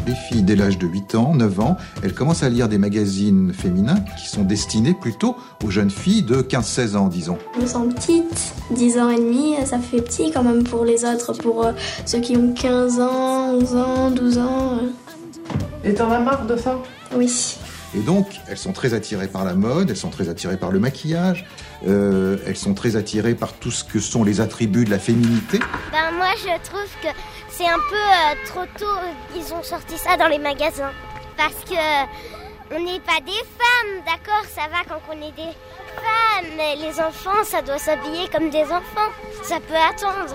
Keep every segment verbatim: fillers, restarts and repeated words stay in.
Les filles, dès l'âge de huit ans, neuf ans, elles commencent à lire des magazines féminins qui sont destinés plutôt aux jeunes filles de quinze seize ans, disons. Je me sens petite, dix ans et demi, ça fait petit quand même pour les autres, pour euh, ceux qui ont quinze ans, onze ans, douze ans. Euh. Et t'en as marre de ça ? Oui. Et donc, elles sont très attirées par la mode, elles sont très attirées par le maquillage, euh, elles sont très attirées par tout ce que sont les attributs de la féminité. Ben moi, je trouve que c'est un peu euh, trop tôt, ils ont sorti ça dans les magasins. Parce que euh, on n'est pas des femmes, d'accord, ça va quand on est des femmes, mais les enfants, ça doit s'habiller comme des enfants, ça peut attendre.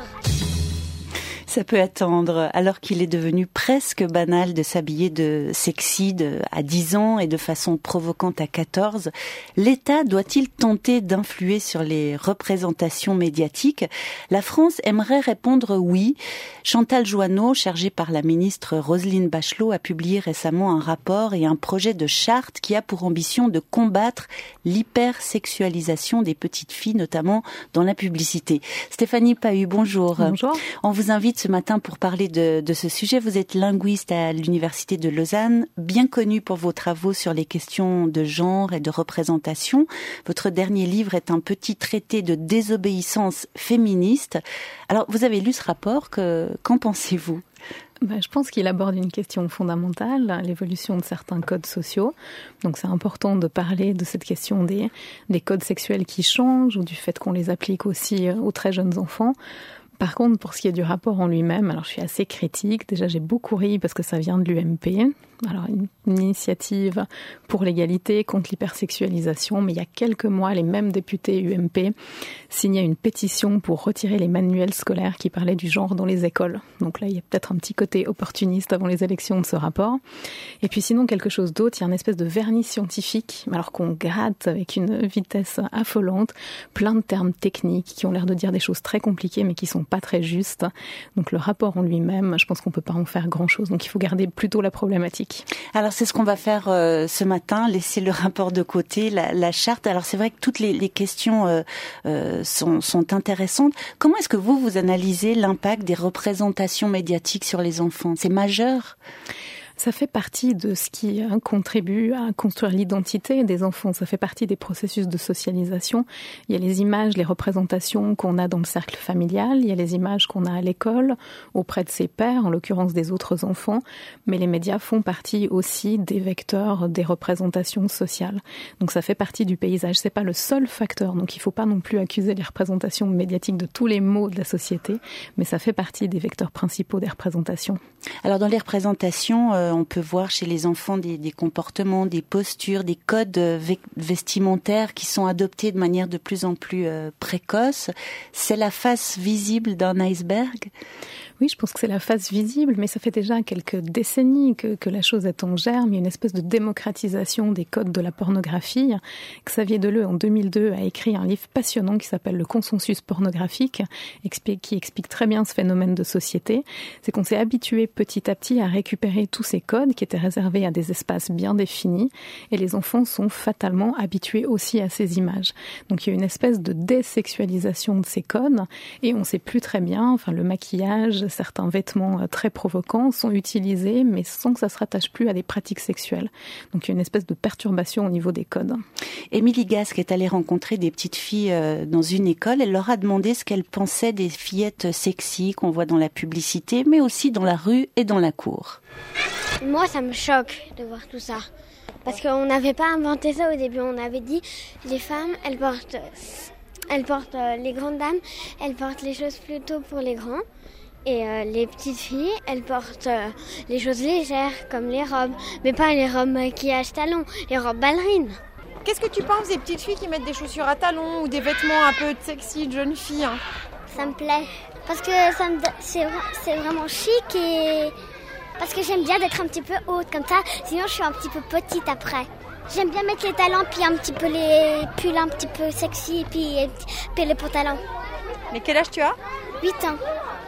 Ça peut attendre, alors qu'il est devenu presque banal de s'habiller de sexy de, à dix ans et de façon provocante à quatorze. L'État doit-il tenter d'influer sur les représentations médiatiques ? La France aimerait répondre oui. Chantal Jouanneau, chargée par la ministre Roselyne Bachelot, a publié récemment un rapport et un projet de charte qui a pour ambition de combattre l'hypersexualisation des petites filles, notamment dans la publicité. Stéphanie Pahu, bonjour. Bonjour. On vous invite ce matin pour parler de, de ce sujet. Vous êtes linguiste à l'Université de Lausanne, bien connu pour vos travaux sur les questions de genre et de représentation. Votre dernier livre est un petit traité de désobéissance féministe. Alors, vous avez lu ce rapport, que, qu'en pensez-vous ? Ben, je pense qu'il aborde une question fondamentale, l'évolution de certains codes sociaux. Donc c'est important de parler de cette question des, des codes sexuels qui changent ou du fait qu'on les applique aussi aux très jeunes enfants. Par contre, pour ce qui est du rapport en lui-même, alors je suis assez critique. Déjà, j'ai beaucoup ri parce que ça vient de l'U M P. Alors, une initiative pour l'égalité contre l'hypersexualisation. Mais il y a quelques mois, les mêmes députés U M P signaient une pétition pour retirer les manuels scolaires qui parlaient du genre dans les écoles. Donc là, il y a peut-être un petit côté opportuniste avant les élections de ce rapport. Et puis sinon, quelque chose d'autre, il y a une espèce de vernis scientifique, alors qu'on gratte avec une vitesse affolante, plein de termes techniques qui ont l'air de dire des choses très compliquées, mais qui sont pas très justes. Donc le rapport en lui-même, je pense qu'on peut pas en faire grand-chose. Donc il faut garder plutôt la problématique. Alors c'est ce qu'on va faire euh, ce matin, laisser le rapport de côté, la, la charte. Alors c'est vrai que toutes les, les questions euh, euh, sont, sont intéressantes. Comment est-ce que vous, vous analysez l'impact des représentations médiatiques sur les enfants ? C'est majeur ? Ça fait partie de ce qui contribue à construire l'identité des enfants. Ça fait partie des processus de socialisation. Il y a les images, les représentations qu'on a dans le cercle familial. Il y a les images qu'on a à l'école, auprès de ses pairs, en l'occurrence des autres enfants. Mais les médias font partie aussi des vecteurs des représentations sociales. Donc ça fait partie du paysage. C'est pas le seul facteur. Donc il faut pas non plus accuser les représentations médiatiques de tous les maux de la société. Mais ça fait partie des vecteurs principaux des représentations. Alors dans les représentations, euh, on peut voir chez les enfants des, des comportements, des postures, des codes vestimentaires qui sont adoptés de manière de plus en plus euh, précoce. C'est la face visible d'un iceberg ? Oui, je pense que c'est la face visible, mais ça fait déjà quelques décennies que, que la chose est en germe. Il y a une espèce de démocratisation des codes de la pornographie. Xavier Deleu, en deux mille deux, a écrit un livre passionnant qui s'appelle « Le consensus pornographique », qui explique très bien ce phénomène de société. C'est qu'on s'est habitué petit à petit à récupérer tous ces codes qui étaient réservés à des espaces bien définis, et les enfants sont fatalement habitués aussi à ces images. Donc il y a une espèce de désexualisation de ces codes, et on ne sait plus très bien, enfin le maquillage, certains vêtements très provocants sont utilisés, mais sans que ça se rattache plus à des pratiques sexuelles. Donc il y a une espèce de perturbation au niveau des codes. Émilie Gasque est allée rencontrer des petites filles dans une école. Elle leur a demandé ce qu'elles pensaient des fillettes sexy qu'on voit dans la publicité, mais aussi dans la rue et dans la cour. Moi, ça me choque de voir tout ça. Parce qu'on n'avait pas inventé ça au début. On avait dit, les femmes, elles portent, elles portent les grandes dames, elles portent les choses plutôt pour les grands. Et euh, les petites filles, elles portent euh, les choses légères, comme les robes. Mais pas les robes maquillage talons, les robes ballerines. Qu'est-ce que tu penses des petites filles qui mettent des chaussures à talons ou des vêtements un peu sexy de jeunes filles, hein ? Ça me plaît. Parce que ça me, c'est, c'est vraiment chic et... Parce que j'aime bien d'être un petit peu haute comme ça. Sinon, je suis un petit peu petite après. J'aime bien mettre les talons, puis un petit peu les pulls un petit peu sexy, et puis, et puis les pantalons. Mais quel âge tu as ? huit ans.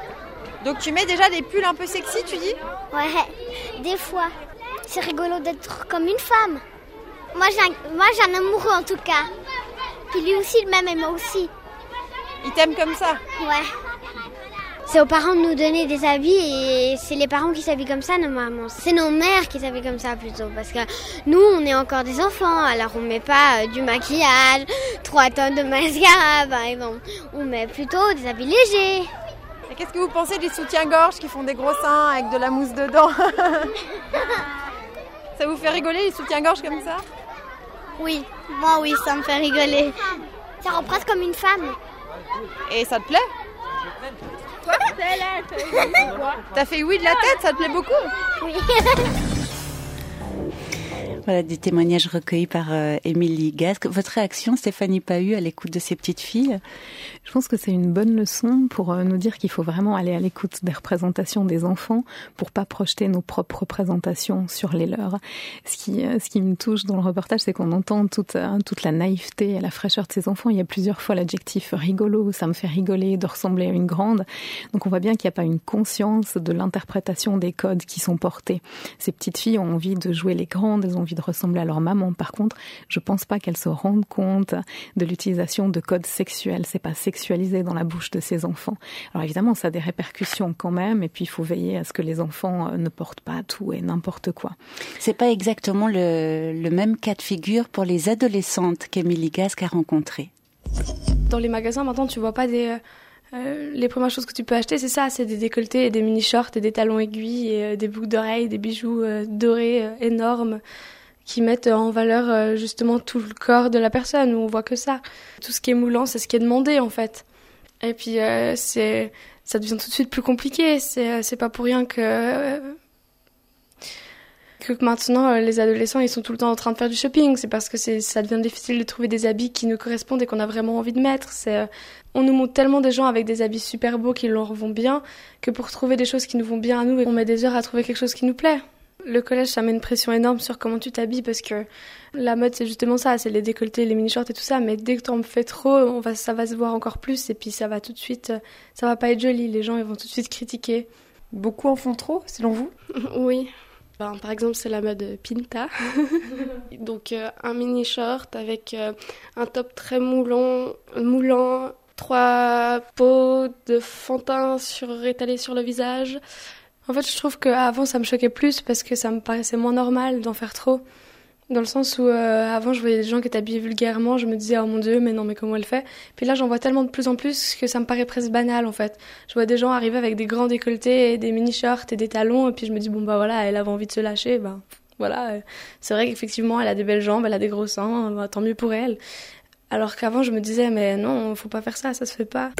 Donc tu mets déjà des pulls un peu sexy, tu dis ? Ouais, des fois. C'est rigolo d'être comme une femme. Moi j'ai, un, moi, j'ai un amoureux en tout cas. Puis lui aussi, le même, et moi aussi. Il t'aime comme ça ? Ouais. c'est aux parents de nous donner des habits et c'est les parents qui s'habillent comme ça normalement. C'est nos mères qui s'habillent comme ça plutôt parce que nous on est encore des enfants alors on met pas euh, du maquillage, trois tonnes de mascara par exemple. On met plutôt des habits légers. Et qu'est-ce que vous pensez des soutiens-gorge qui font des gros seins avec de la mousse dedans? Ça vous fait rigoler les soutiens-gorge comme ça? Oui, moi oui, ça me fait rigoler. Ça rend presque comme une femme. Et ça te plaît? T'as fait oui de la tête, ça te plaît beaucoup? Oui. Voilà des témoignages recueillis par euh, Émilie Gasque. Votre réaction, Stéphanie Pahu, à l'écoute de ces petites filles? Je pense que c'est une bonne leçon pour euh, nous dire qu'il faut vraiment aller à l'écoute des représentations des enfants pour pas projeter nos propres représentations sur les leurs. Ce qui, euh, ce qui me touche dans le reportage, c'est qu'on entend toute, euh, toute la naïveté et la fraîcheur de ces enfants. Il y a plusieurs fois l'adjectif rigolo, ça me fait rigoler de ressembler à une grande. Donc on voit bien qu'il n'y a pas une conscience de l'interprétation des codes qui sont portés. Ces petites filles ont envie de jouer les grandes, elles ont envie de ressembler à leur maman. Par contre, je pense pas qu'elles se rendent compte de l'utilisation de codes sexuels. C'est pas sexualisé dans la bouche de ces enfants. Alors évidemment, ça a des répercussions quand même, et puis il faut veiller à ce que les enfants ne portent pas tout et n'importe quoi. C'est pas exactement le, le même cas de figure pour les adolescentes qu'Émilie Gasque a rencontrées. Dans les magasins, maintenant, tu vois pas des... Euh, les premières choses que tu peux acheter, c'est ça, c'est des décolletés et des mini-shorts et des talons aiguilles et euh, des boucles d'oreilles, des bijoux euh, dorés euh, énormes qui mettent en valeur euh, justement tout le corps de la personne, où on voit que ça. Tout ce qui est moulant, c'est ce qui est demandé en fait. Et puis euh, c'est, ça devient tout de suite plus compliqué. C'est, c'est pas pour rien que euh, que maintenant euh, les adolescents ils sont tout le temps en train de faire du shopping. C'est parce que c'est, ça devient difficile de trouver des habits qui nous correspondent et qu'on a vraiment envie de mettre. C'est, euh, on nous montre tellement des gens avec des habits super beaux qui leur vont bien que pour trouver des choses qui nous vont bien à nous, on met des heures à trouver quelque chose qui nous plaît. Le collège, ça met une pression énorme sur comment tu t'habilles parce que la mode, c'est justement ça, c'est les décolletés, les mini-shorts et tout ça. Mais dès que t'en fais trop, on va, ça va se voir encore plus et puis ça va tout de suite, ça va pas être joli. Les gens, ils vont tout de suite critiquer. Beaucoup en font trop, selon vous? Oui. Ben, par exemple, c'est la mode Pinta. Donc, euh, un mini-short avec euh, un top très moulant, moulant, trois pots de fond de teint sur, étalés sur le visage. En fait, je trouve qu'avant, ça me choquait plus parce que ça me paraissait moins normal d'en faire trop. Dans le sens où, euh, avant, je voyais des gens qui étaient habillés vulgairement, je me disais, oh mon Dieu, mais non, mais comment elle fait? Puis là, j'en vois tellement de plus en plus que ça me paraît presque banal, en fait. Je vois des gens arriver avec des grands décolletés, et des mini-shorts et des talons, et puis je me dis, bon, bah voilà, elle avait envie de se lâcher, ben voilà. C'est vrai qu'effectivement, elle a des belles jambes, elle a des gros seins, bah, tant mieux pour elle. Alors qu'avant, je me disais, mais non, faut pas faire ça, ça se fait pas.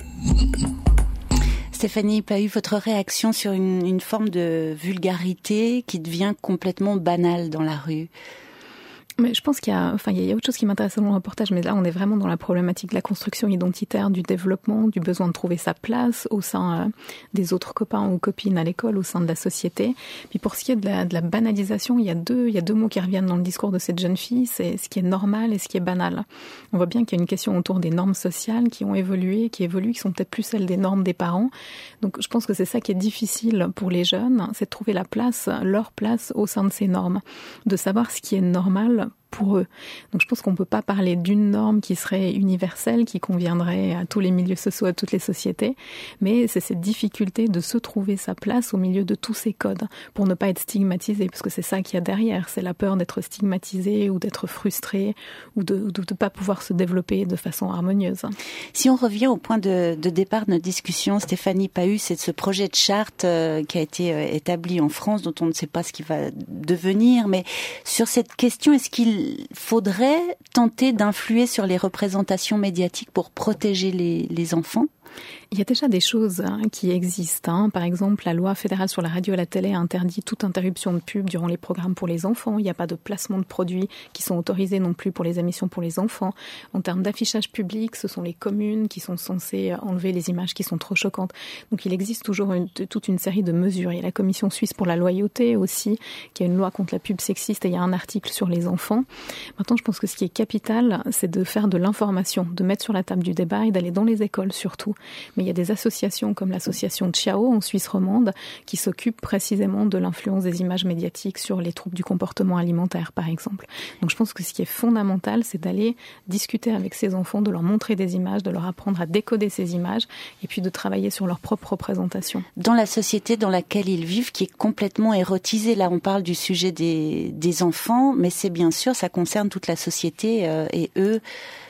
Stéphanie Pahu, votre réaction sur une, une forme de vulgarité qui devient complètement banale dans la rue? Mais je pense qu'il y a, enfin, il y a autre chose qui m'intéresse dans le reportage, mais là, on est vraiment dans la problématique de la construction identitaire, du développement, du besoin de trouver sa place au sein euh, des autres copains ou copines à l'école, au sein de la société. Puis pour ce qui est de la, de la banalisation, il y a deux, il y a deux mots qui reviennent dans le discours de cette jeune fille, c'est ce qui est normal et ce qui est banal. On voit bien qu'il y a une question autour des normes sociales qui ont évolué, qui évoluent, qui sont peut-être plus celles des normes des parents. Donc, je pense que c'est ça qui est difficile pour les jeunes, c'est de trouver la place, leur place au sein de ces normes, de savoir ce qui est normal pour eux. Donc je pense qu'on ne peut pas parler d'une norme qui serait universelle, qui conviendrait à tous les milieux sociaux, à toutes les sociétés, mais c'est cette difficulté de se trouver sa place au milieu de tous ces codes, pour ne pas être stigmatisé, parce que c'est ça qu'il y a derrière, c'est la peur d'être stigmatisé ou d'être frustré, ou de ne de, de pas pouvoir se développer de façon harmonieuse. Si on revient au point de, de départ de notre discussion, Stéphanie Pahu, c'est de ce projet de charte euh, qui a été euh, établi en France, dont on ne sait pas ce qu'il va devenir, mais sur cette question, est-ce qu'il Il faudrait tenter d'influer sur les représentations médiatiques pour protéger les, les enfants? Il y a déjà des choses hein, qui existent. Hein. Par exemple, la loi fédérale sur la radio et la télé interdit toute interruption de pub durant les programmes pour les enfants. Il n'y a pas de placement de produits qui sont autorisés non plus pour les émissions pour les enfants. En termes d'affichage public, ce sont les communes qui sont censées enlever les images qui sont trop choquantes. Donc il existe toujours une, toute une série de mesures. Il y a la Commission suisse pour la loyauté aussi, qui a une loi contre la pub sexiste, et il y a un article sur les enfants. Maintenant, je pense que ce qui est capital, c'est de faire de l'information, de mettre sur la table du débat et d'aller dans les écoles surtout. Mais il y a des associations comme l'association Ciao en Suisse romande qui s'occupent précisément de l'influence des images médiatiques sur les troubles du comportement alimentaire, par exemple. Donc je pense que ce qui est fondamental, c'est d'aller discuter avec ces enfants, de leur montrer des images, de leur apprendre à décoder ces images et puis de travailler sur leur propre représentation. Dans la société dans laquelle ils vivent, qui est complètement érotisée, là on parle du sujet des, des enfants, mais c'est bien sûr, ça concerne toute la société euh, et eux,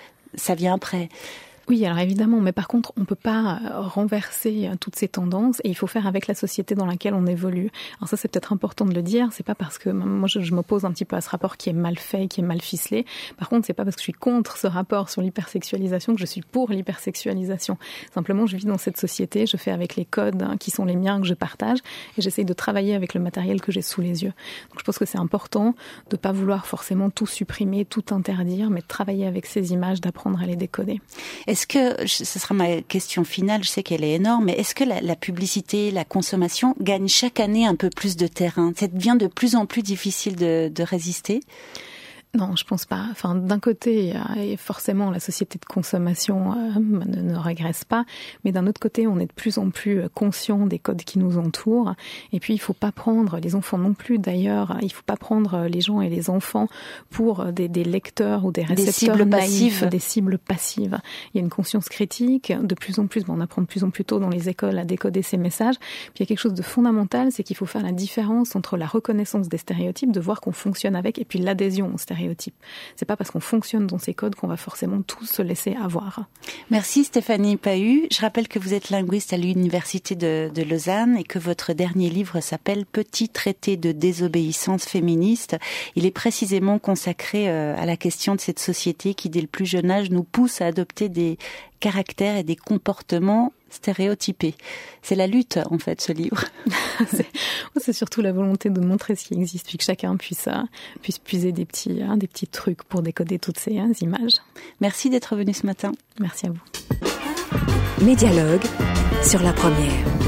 ça vient après. Oui, alors évidemment, mais par contre, on ne peut pas renverser toutes ces tendances et il faut faire avec la société dans laquelle on évolue. Alors ça, c'est peut-être important de le dire, c'est pas parce que moi je, je m'oppose un petit peu à ce rapport qui est mal fait, qui est mal ficelé. Par contre, c'est pas parce que je suis contre ce rapport sur l'hypersexualisation que je suis pour l'hypersexualisation. Simplement, je vis dans cette société, je fais avec les codes hein, qui sont les miens que je partage et j'essaye de travailler avec le matériel que j'ai sous les yeux. Donc je pense que c'est important de pas vouloir forcément tout supprimer, tout interdire, mais de travailler avec ces images, d'apprendre à les décoder. Est-ce que, ce sera ma question finale, je sais qu'elle est énorme, mais est-ce que la, la publicité, la consommation gagne chaque année un peu plus de terrain ? Ça devient de plus en plus difficile de, de résister ? Non, je pense pas. Enfin, d'un côté, forcément, la société de consommation euh, ne, ne régresse pas, mais d'un autre côté, on est de plus en plus conscient des codes qui nous entourent. Et puis, il faut pas prendre les enfants non plus. D'ailleurs, il faut pas prendre les gens et les enfants pour des, des lecteurs ou des récepteurs des cibles naïfs, passives. des cibles passives. Il y a une conscience critique. De plus en plus, bon, on apprend de plus en plus tôt dans les écoles à décoder ces messages. Puis il y a quelque chose de fondamental, c'est qu'il faut faire la différence entre la reconnaissance des stéréotypes, de voir qu'on fonctionne avec, et puis l'adhésion aux stéréotypes. C'est pas parce qu'on fonctionne dans ces codes qu'on va forcément tous se laisser avoir. Merci Stéphanie Pahu. Je rappelle que vous êtes linguiste à l'Université de, de Lausanne et que votre dernier livre s'appelle Petit traité de désobéissance féministe. Il est précisément consacré à la question de cette société qui, dès le plus jeune âge, nous pousse à adopter des caractères et des comportements stéréotypés. C'est la lutte, en fait, ce livre. c'est, c'est surtout la volonté de montrer ce qui existe, puis que chacun puisse, puisse puiser des petits, hein, des petits trucs pour décoder toutes ces hein, images. Merci d'être venu ce matin. Merci à vous. Médialogue sur La Première.